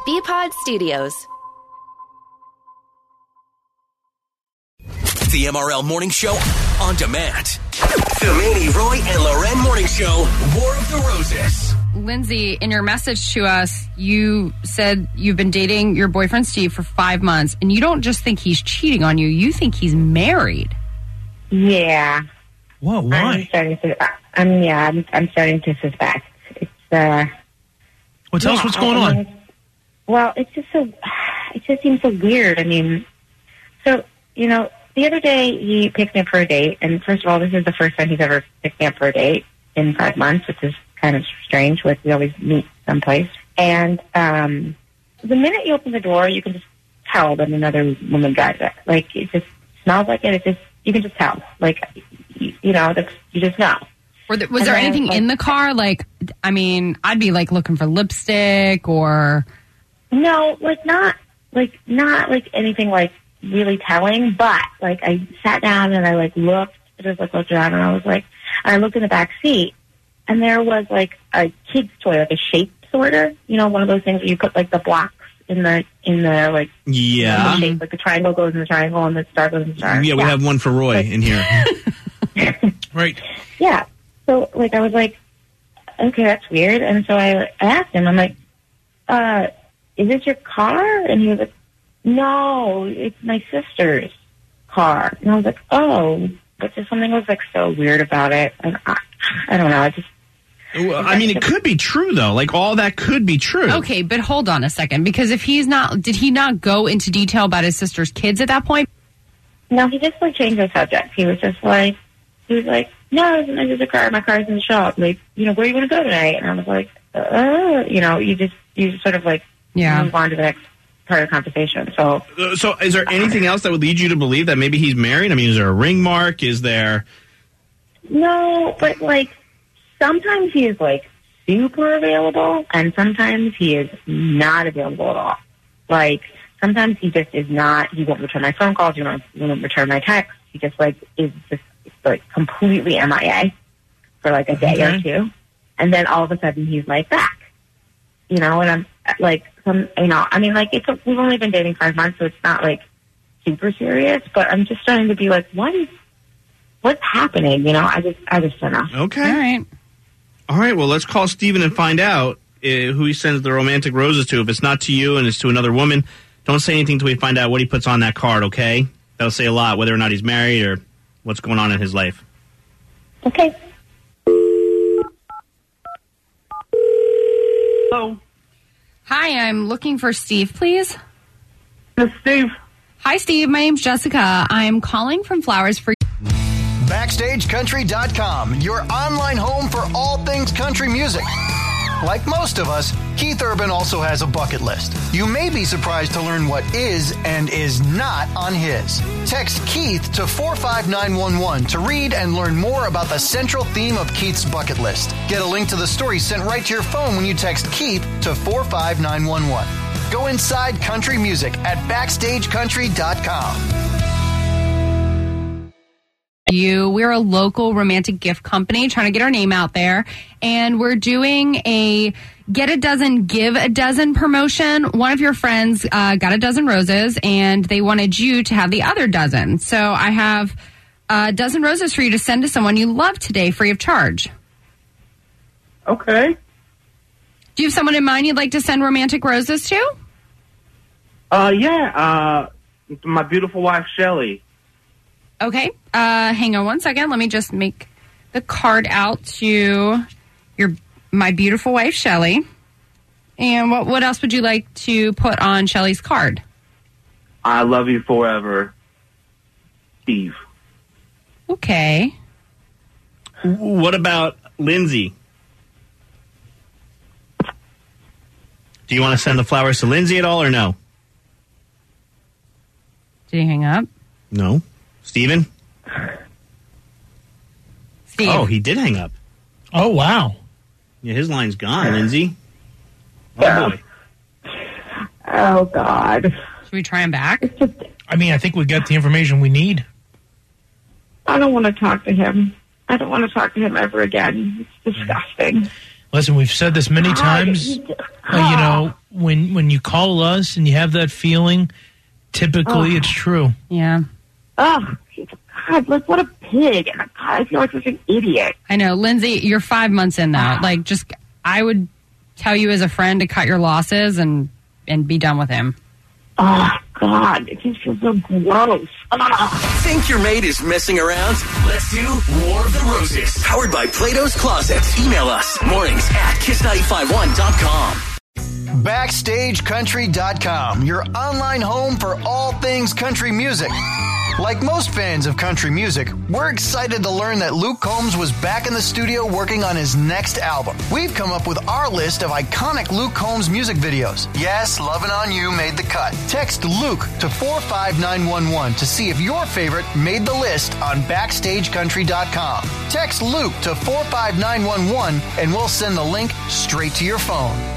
BPod Studios. The MRL Morning Show on demand. The Manny, Roy, and Loren Morning Show, War of the Roses. Lindsay, in your message to us, you said you've been dating your boyfriend Steve for 5 months, and you don't just think he's cheating on you, you think he's married. Yeah. Whoa, why? I'm starting to suspect. It's Well, tell us what's going on. Well, it just seems so weird. I mean, so, the other day he picked me up for a date, and first of all, this is the first time he's ever picked me up for a date in 5 months, which is kind of strange. We always meet someplace. And the minute you open the door, you can just tell that another woman drives it. Like, it just smells like it. You can just tell. Like, you just know. Was there anything in the car? Like, I mean, I'd be like looking for lipstick or... No, not anything like really telling, but like I sat down and I looked around and I looked in the back seat and there was like a kid's toy, like a shape sorter, one of those things where you put like the blocks in the like yeah, in the shape, like the triangle goes in the triangle and the star goes in the star. Yeah, we have one for Roy in here. Right. Yeah. So like I was like, okay, that's weird. And so I asked him, I'm like, is this your car? And he was like, no, it's my sister's car. And I was like, oh, but just something was like so weird about it. And I don't know. It could be true though. Like all that could be true. Okay, but hold on a second, because if did he not go into detail about his sister's kids at that point? No, he just changed the subject. He was like, no, it's my sister's car. My car's in the shop. Like, where are you going to go tonight? And I was like, you just sort of move on to the next part of the conversation. So is there anything else that would lead you to believe that maybe he's married? I mean, is there a ring mark? Is there... No, but sometimes he is super available and sometimes he is not available at all. Sometimes he just is not, he won't return my phone calls, he won't return my texts. He just is just completely MIA for a day or two. And then all of a sudden he's back. And I'm we've only been dating 5 months, so it's not super serious, but I'm just starting to be what's happening? I just don't know. Okay. All right. Well, let's call Steven and find out who he sends the romantic roses to. If it's not to you and it's to another woman, don't say anything until we find out what he puts on that card, okay? That'll say a lot, whether or not he's married or what's going on in his life. Okay. Hello. Hi, I'm looking for Steve, please. This is Steve. Hi, Steve. My name's Jessica. I'm calling from Flowers for... BackstageCountry.com, your online home for all things country music. Like most of us, Keith Urban also has a bucket list. You may be surprised to learn what is and is not on his. Text Keith to 45911 to read and learn more about the central theme of Keith's bucket list. Get a link to the story sent right to your phone when you text Keith to 45911. Go inside country music at BackstageCountry.com. We're a local romantic gift company trying to get our name out there, and we're doing a Get a Dozen, Give a Dozen promotion. One of your friends got a dozen roses, and they wanted you to have the other dozen. So I have a dozen roses for you to send to someone you love today, free of charge. Okay. Do you have someone in mind you'd like to send romantic roses to? Yeah. My beautiful wife, Shelly. Okay. Hang on one second. Let me just make the card out to my beautiful wife, Shelly. And what else would you like to put on Shelly's card? I love you forever, Steve. Okay. What about Lindsay? Do you want to send the flowers to Lindsay at all or no? Did he hang up? No. Steven? Steve. Oh, he did hang up. Oh, wow. Yeah, his line's gone, Lindsay. Oh, boy. Oh, God. Should we try him back? I mean, I think we got the information we need. I don't want to talk to him. I don't want to talk to him ever again. It's disgusting. Listen, we've said this many times. You know, when you call us and you have that feeling, typically it's true. Yeah. Oh, God, like, what a pig. And God, I feel like such an idiot. I know. Lindsay, you're 5 months in, though. Like, just, I would tell you as a friend to cut your losses and be done with him. Oh, God, it just feels so gross. Think your mate is messing around? Let's do War of the Roses. Powered by Plato's Closet. Email us mornings at kiss951.com. BackstageCountry.com, your online home for all things country music. Like most fans of country music, we're excited to learn that Luke Combs was back in the studio working on his next album. We've come up with our list of iconic Luke Combs music videos. Yes, Lovin' On You made the cut. Text Luke to 45911 to see if your favorite made the list on BackstageCountry.com. Text Luke to 45911 and we'll send the link straight to your phone.